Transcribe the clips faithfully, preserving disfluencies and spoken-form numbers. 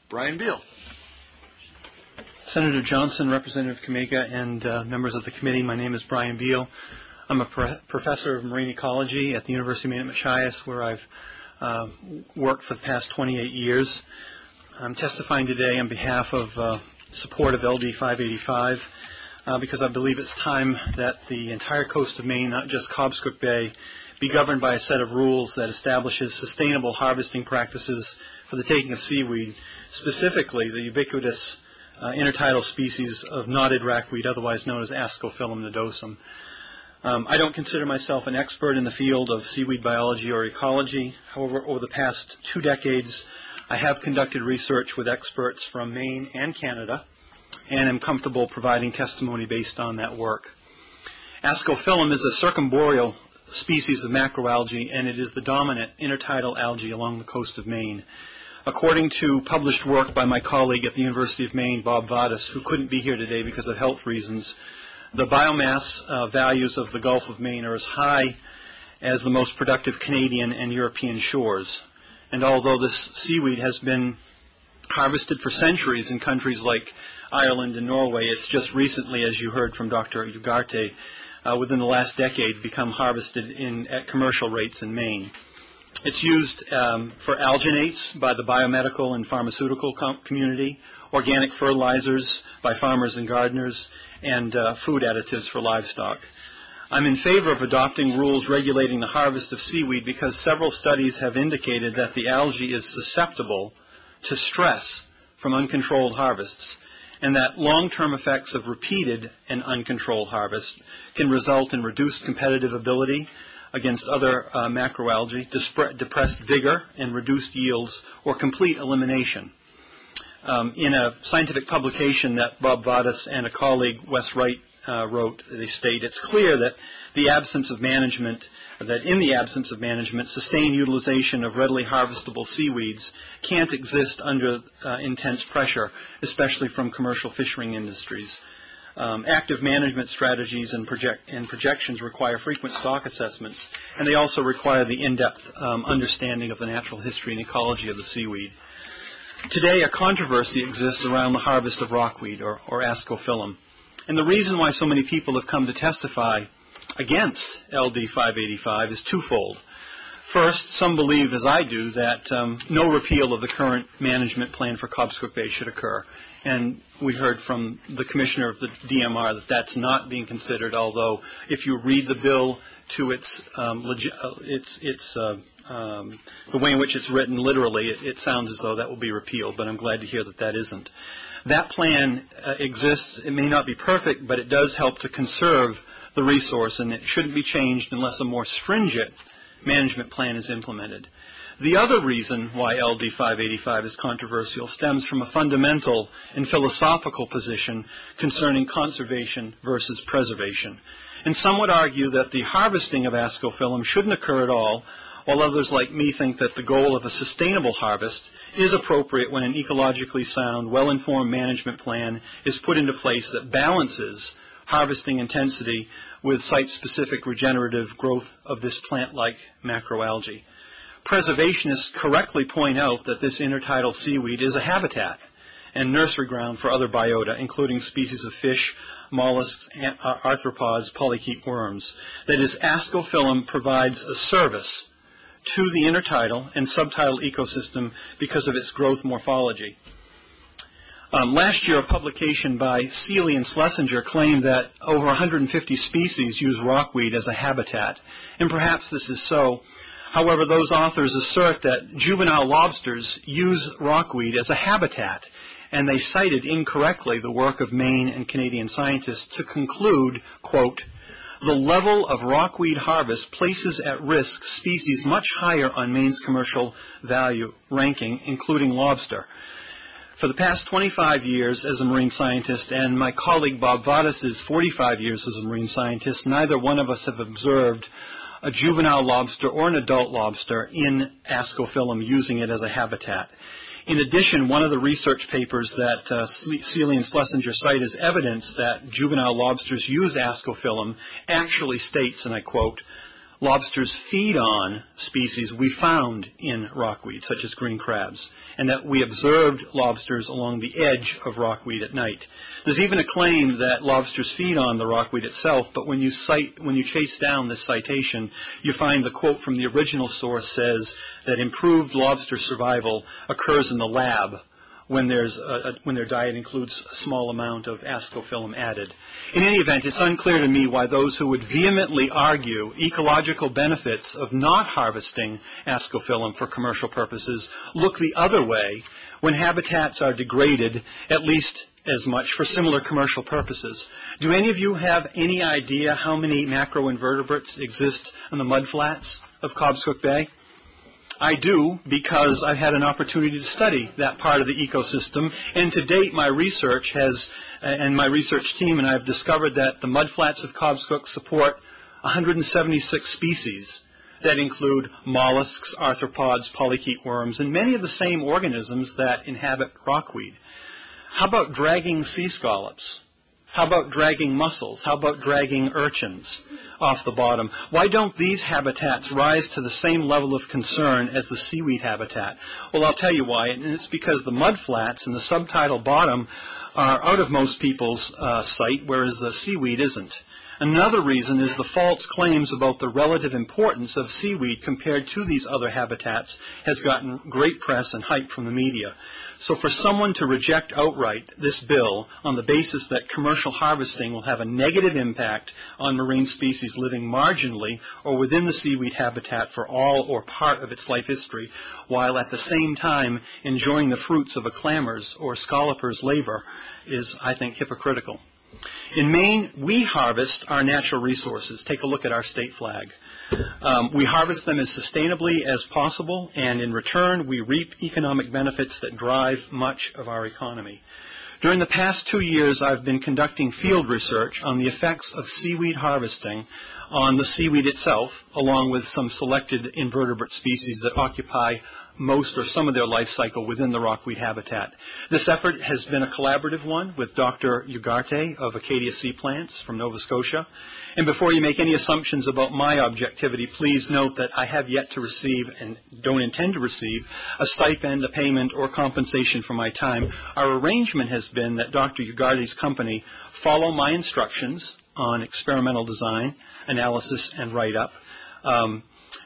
Brian Beal. Senator Johnson, Representative Kamiga, and uh, members of the committee, my name is Brian Beal. I'm a pro professor of marine ecology at the University of Maine at Machias, where I've uh, worked for the past twenty-eight years. I'm testifying today on behalf of uh, support of L D five eighty-five uh, because I believe it's time that the entire coast of Maine, not just Cobscook Bay, be governed by a set of rules that establishes sustainable harvesting practices for the taking of seaweed, specifically the ubiquitous uh, intertidal species of knotted racweed, otherwise known as Ascophyllum nodosum. Um, I don't consider myself an expert in the field of seaweed biology or ecology. However, over the past two decades, I have conducted research with experts from Maine and Canada, and am comfortable providing testimony based on that work. Ascophyllum is a circumboreal species of macroalgae, and it is the dominant intertidal algae along the coast of Maine. According to published work by my colleague at the University of Maine, Bob Vadas, who couldn't be here today because of health reasons, the biomass uh, values of the Gulf of Maine are as high as the most productive Canadian and European shores. And although this seaweed has been harvested for centuries in countries like Ireland and Norway, it's just recently, as you heard from Doctor Ugarte, uh, within the last decade become harvested in, at commercial rates in Maine. It's used um, for alginates by the biomedical and pharmaceutical com community, organic fertilizers by farmers and gardeners, and uh, food additives for livestock. I'm in favor of adopting rules regulating the harvest of seaweed because several studies have indicated that the algae is susceptible to stress from uncontrolled harvests, and that long-term effects of repeated and uncontrolled harvest can result in reduced competitive ability against other uh, macroalgae, depressed vigor, and reduced yields, or complete elimination. Um, in a scientific publication that Bob Vadas and a colleague, Wes Wright, uh, wrote, they state it's clear that the absence of management, that in the absence of management, sustained utilization of readily harvestable seaweeds can't exist under uh, intense pressure, especially from commercial fishing industries. Um, active management strategies and, project and projections require frequent stock assessments, and they also require the in-depth um, understanding of the natural history and ecology of the seaweed. Today, a controversy exists around the harvest of rockweed, or, or Ascophyllum. And the reason why so many people have come to testify against L D five eighty-five is twofold. First, some believe, as I do, that um, no repeal of the current management plan for Cobscook Bay should occur. And we heard from the commissioner of the D M R that that's not being considered, although if you read the bill to its, um, legi its, its uh, um, the way in which it's written literally, it, it sounds as though that will be repealed, but I'm glad to hear that that isn't. That plan uh, exists. It may not be perfect, but it does help to conserve the resource, and it shouldn't be changed unless a more stringent management plan is implemented. The other reason why L D five eighty-five is controversial stems from a fundamental and philosophical position concerning conservation versus preservation. And some would argue that the harvesting of Ascophyllum shouldn't occur at all, while others like me think that the goal of a sustainable harvest is appropriate when an ecologically sound, well-informed management plan is put into place that balances harvesting intensity with site-specific regenerative growth of this plant-like macroalgae. Preservationists correctly point out that this intertidal seaweed is a habitat and nursery ground for other biota, including species of fish, mollusks, arthropods, polychaete worms. That is, Ascophyllum provides a service to the intertidal and subtidal ecosystem because of its growth morphology. Um, last year, a publication by Seeley and Schlesinger claimed that over one hundred fifty species use rockweed as a habitat, and perhaps this is so. However, those authors assert that juvenile lobsters use rockweed as a habitat, and they cited incorrectly the work of Maine and Canadian scientists to conclude, quote, the level of rockweed harvest places at risk species much higher on Maine's commercial value ranking, including lobster. For the past twenty-five years as a marine scientist, and my colleague Bob Vadas' forty-five years as a marine scientist, neither one of us have observed a juvenile lobster or an adult lobster in Ascophyllum using it as a habitat. In addition, one of the research papers that uh, Seeley and Schlesinger cite as evidence that juvenile lobsters use Ascophyllum actually states, and I quote, lobsters feed on species we found in rockweed, such as green crabs, and that we observed lobsters along the edge of rockweed at night. There's even a claim that lobsters feed on the rockweed itself, but when you cite, when you chase down this citation, you find the quote from the original source says that improved lobster survival occurs in the lab when, there's a, a, when their diet includes a small amount of ascophyllum added. In any event, it's unclear to me why those who would vehemently argue ecological benefits of not harvesting ascophyllum for commercial purposes look the other way when habitats are degraded at least as much for similar commercial purposes. Do any of you have any idea how many macroinvertebrates exist on the mudflats of Cobscook Bay? I do, because I've had an opportunity to study that part of the ecosystem, and to date my research has, and my research team and I have discovered that the mudflats of Cobscook support one hundred seventy-six species that include mollusks, arthropods, polychaete worms, and many of the same organisms that inhabit rockweed. How about dragging sea scallops? How about dragging mussels? How about dragging urchins off the bottom? Why don't these habitats rise to the same level of concern as the seaweed habitat? Well, I'll tell you why, and it's because the mudflats and the subtidal bottom are out of most people's uh, sight, whereas the seaweed isn't. Another reason is the false claims about the relative importance of seaweed compared to these other habitats has gotten great press and hype from the media. So for someone to reject outright this bill on the basis that commercial harvesting will have a negative impact on marine species living marginally or within the seaweed habitat for all or part of its life history, while at the same time enjoying the fruits of a clammer's or scalloper's labor, is, I think, hypocritical. In Maine, we harvest our natural resources. Take a look at our state flag. Um, we harvest them as sustainably as possible, and in return, we reap economic benefits that drive much of our economy. During the past two years, I've been conducting field research on the effects of seaweed harvesting on the seaweed itself, along with some selected invertebrate species that occupy most or some of their life cycle within the rockweed habitat. This effort has been a collaborative one with Doctor Ugarte of Acadia Sea Plants from Nova Scotia. And before you make any assumptions about my objectivity, please note that I have yet to receive and don't intend to receive a stipend, a payment, or compensation for my time. Our arrangement has been that Doctor Ugarte's company follow my instructions on experimental design, analysis, and write-up. Um,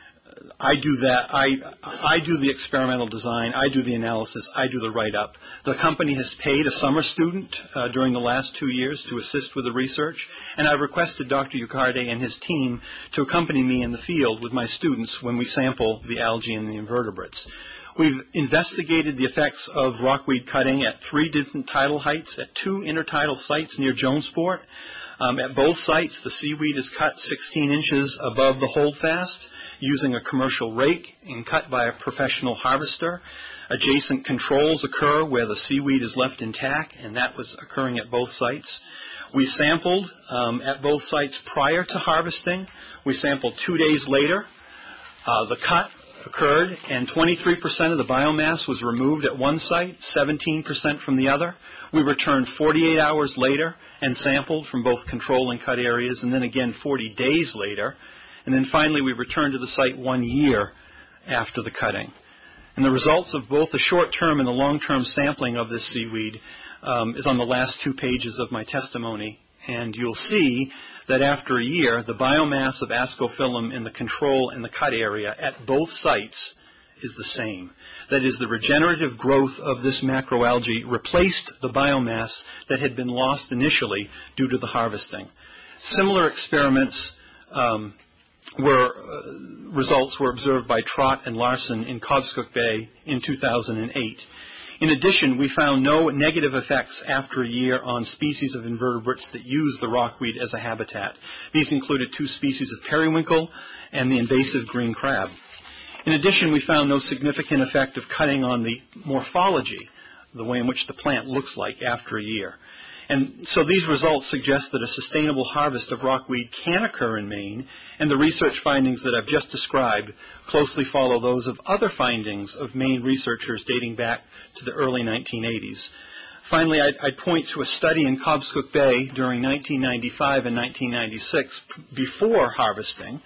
I do that. I, I do the experimental design. I do the analysis. I do the write-up. The company has paid a summer student uh, during the last two years to assist with the research, and I've requested Doctor Ugarte and his team to accompany me in the field with my students when we sample the algae and the invertebrates. We've investigated the effects of rockweed cutting at three different tidal heights at two intertidal sites near Jonesport. Um, at both sites, the seaweed is cut sixteen inches above the holdfast using a commercial rake and cut by a professional harvester. Adjacent controls occur where the seaweed is left intact, and that was occurring at both sites. We sampled um, at both sites prior to harvesting. We sampled two days later. Uh, the cut occurred, and twenty-three percent of the biomass was removed at one site, seventeen percent from the other. We returned forty-eight hours later and sampled from both control and cut areas, and then again forty days later. And then finally we returned to the site one year after the cutting. And the results of both the short-term and the long-term sampling of this seaweed um, is on the last two pages of my testimony. And you'll see that after a year, the biomass of ascophyllum in the control and the cut area at both sites is the same. That is, the regenerative growth of this macroalgae replaced the biomass that had been lost initially due to the harvesting. Similar experiments um, were uh, results were observed by Trott and Larson in Cobscook Bay in two thousand eight. In addition, we found no negative effects after a year on species of invertebrates that use the rockweed as a habitat. These included two species of periwinkle and the invasive green crab. In addition, we found no significant effect of cutting on the morphology, the way in which the plant looks like after a year. And so these results suggest that a sustainable harvest of rockweed can occur in Maine, and the research findings that I've just described closely follow those of other findings of Maine researchers dating back to the early nineteen eighties. Finally, I'd, I'd point to a study in Cobscook Bay during nineteen ninety-five and nineteen ninety-six, before harvesting,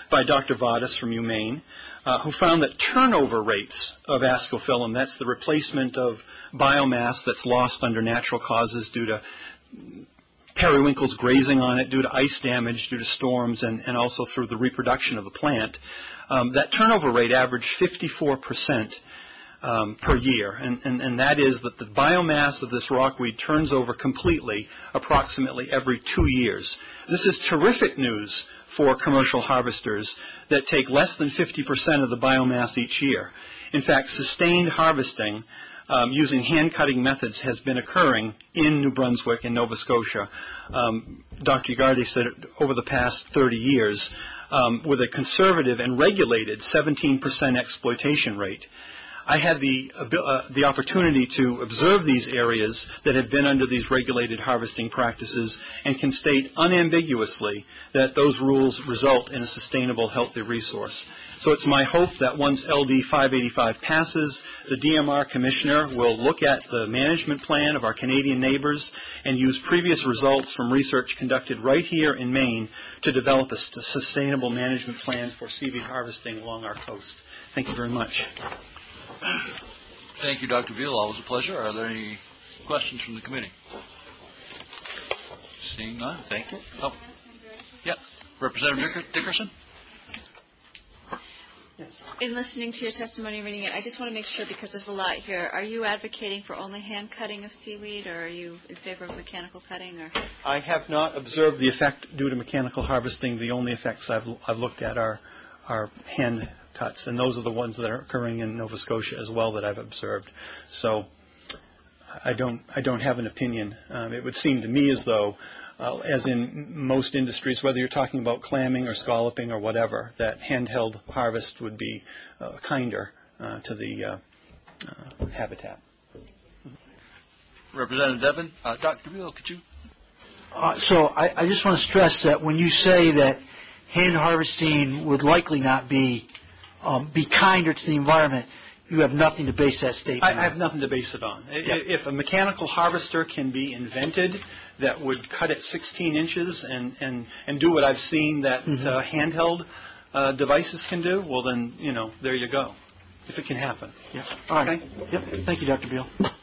by Doctor Vadas from UMaine, uh, who found that turnover rates of ascophyllum, that's the replacement of biomass that's lost under natural causes due to periwinkles grazing on it, due to ice damage, due to storms, and, and also through the reproduction of the plant, um, that turnover rate averaged fifty-four percent um, per year. And, and, and that is that the biomass of this rockweed turns over completely approximately every two years. This is terrific news for commercial harvesters that take less than fifty percent of the biomass each year. In fact, sustained harvesting Um, using hand-cutting methods has been occurring in New Brunswick and Nova Scotia. Um, Doctor Ugardi said over the past thirty years, um, with a conservative and regulated seventeen percent exploitation rate. I had the, uh, the opportunity to observe these areas that have been under these regulated harvesting practices and can state unambiguously that those rules result in a sustainable, healthy resource. So it's my hope that once L D five eighty-five passes, the D M R Commissioner will look at the management plan of our Canadian neighbors and use previous results from research conducted right here in Maine to develop a sustainable management plan for seaweed harvesting along our coast. Thank you very much. Thank you, Doctor Veal. Always a pleasure. Are there any questions from the committee? Seeing none, thank you. Oh, yeah, Representative Dickerson. Yes. In listening to your testimony and reading it, I just want to make sure, because there's a lot here, are you advocating for only hand cutting of seaweed, or are you in favor of mechanical cutting? Or I have not observed the effect due to mechanical harvesting. The only effects I've, I've looked at are, are hand cuts, and those are the ones that are occurring in Nova Scotia as well that I've observed. So I don't, I don't have an opinion. Um, it would seem to me as though Uh, as in most industries, whether you're talking about clamming or scalloping or whatever, that handheld harvest would be uh, kinder uh, to the uh, uh, habitat. Representative Devin, uh, Doctor Veal, could you? Uh, so I, I just want to stress that when you say that hand harvesting would likely not be um, be kinder to the environment, you have nothing to base that statement I, on. I have nothing to base it on. Yeah. If a mechanical harvester can be invented that would cut at sixteen inches and, and, and do what I've seen that mm-hmm. uh, handheld uh, devices can do, well then, you know, there you go. If it can happen. Yeah. All right. Okay? Yep. Thank you, Doctor Beal.